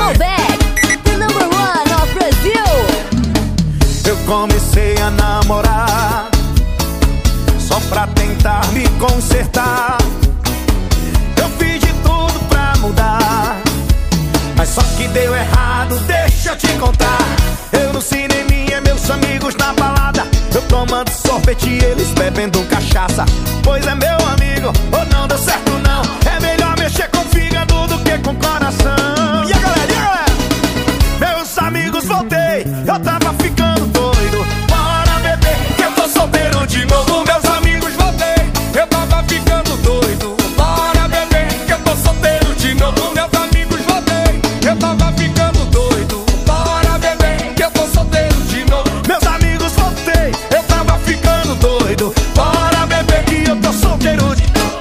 Malbec, the number one of Brazil. Eu comecei a namorar só pra tentar me consertar. Eu fiz de tudo pra mudar, mas só que deu errado, deixa eu te contar. Eu no cineminha, meus amigos na balada, eu tomando sorvete e eles bebendo cachaça. Pois é, meu amigo, ou não deu certo não. É melhor mexer com o fígado do que com o coração. E a galera, meus amigos, voltei, eu tava ficando doido. Bora beber, que eu tô solteiro de novo. Meus amigos, voltei, eu tava ficando doido. Bora beber, que eu tô solteiro de novo. Meus amigos, voltei, eu tava ficando doido. Bora beber, que eu tô solteiro de novo. Meus amigos, voltei, eu tava ficando doido. Bora beber, que eu tô solteiro de novo.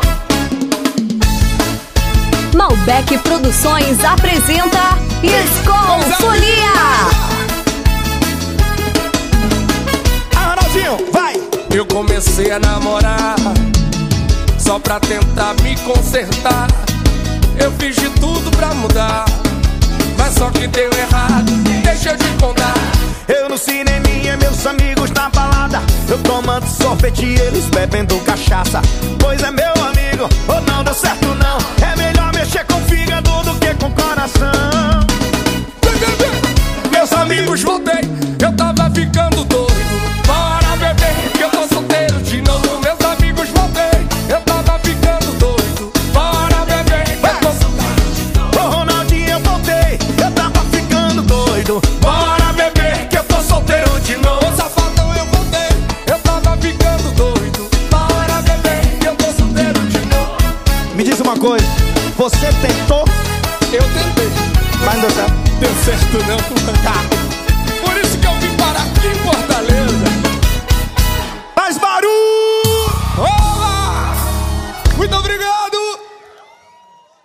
Malbec Produções apresenta Skol Folia. Arnaldinho, vai! Eu comecei a namorar só pra tentar me consertar. Eu fiz de tudo pra mudar, mas só que deu errado, deixa eu te contar. Eu no cineminha, meus amigos na balada, eu tomando sorvete e eles bebendo cachaça. Pois é, meu amigo, ou não deu certo não. É melhor mexer com o fígado do que com o coração. Meus amigos, voltei, eu tava ficando doido. Bora beber, que eu tô solteiro de novo. Meus amigos, voltei, eu tava ficando doido. Bora beber, que eu tô solteiro de novo. Ô Ronaldinho, eu voltei, eu tava ficando doido. Bora beber, que eu tô solteiro de novo. Safadão, eu voltei, eu tava ficando doido. Bora beber, que eu tô solteiro de novo. Me diz uma coisa, você tentou, Eu tentei, mas não deu certo. deu certo não. Tá.